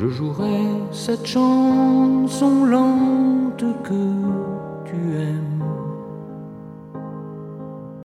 je jouerai cette chanson lente que tu aimes.